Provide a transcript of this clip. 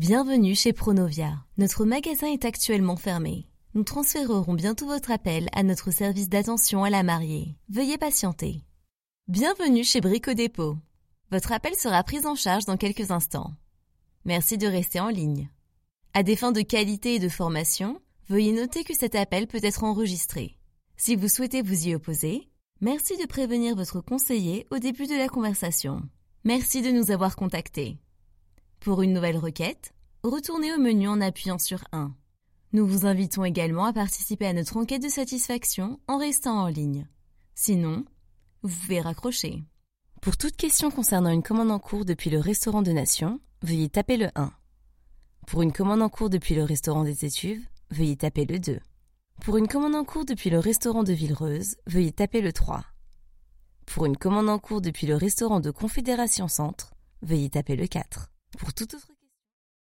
Bienvenue chez Pronovia. Notre magasin est actuellement fermé. Nous transférerons bientôt votre appel à notre service d'attention à la mariée. Veuillez patienter. Bienvenue chez Brico Dépôt. Votre appel sera pris en charge dans quelques instants. Merci de rester en ligne. À des fins de qualité et de formation, veuillez noter que cet appel peut être enregistré. Si vous souhaitez vous y opposer, merci de prévenir votre conseiller au début de la conversation. Merci de nous avoir contactés. Pour une nouvelle requête, retournez au menu en appuyant sur 1. Nous vous invitons également à participer à notre enquête de satisfaction en restant en ligne. Sinon, vous pouvez raccrocher. Pour toute question concernant une commande en cours depuis le restaurant de Nation, veuillez taper le 1. Pour une commande en cours depuis le restaurant des Étuves, veuillez taper le 2. Pour une commande en cours depuis le restaurant de Villereuse, veuillez taper le 3. Pour une commande en cours depuis le restaurant de Confédération Centre, veuillez taper le 4. Pour toute autre